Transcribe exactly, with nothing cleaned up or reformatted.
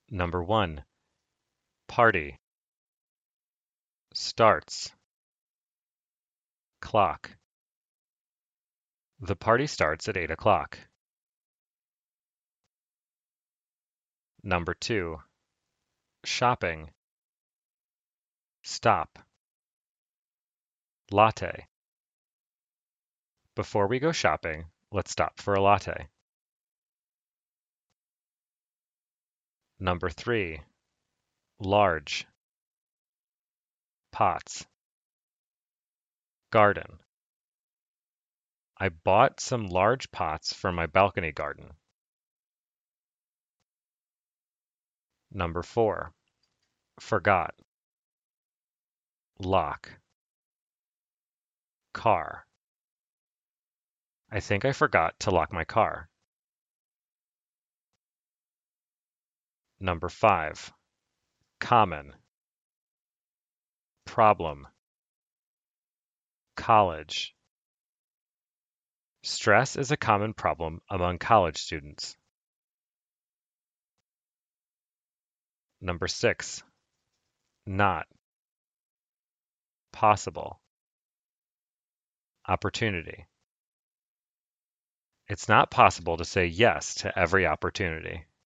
Number one, party, starts, clock. The party starts at eight o'clock. Number two, shopping, stop, latte. Before we go shopping, let's stop for a latte. Number three, large, pots, garden. I bought some large pots for my balcony garden. Number four, forgot, lock, car. I think I forgot to lock my car. Number five, common, problem, college. Stress is a common problem among college students. Number six, not, possible, opportunity. It's not possible to say yes to every opportunity.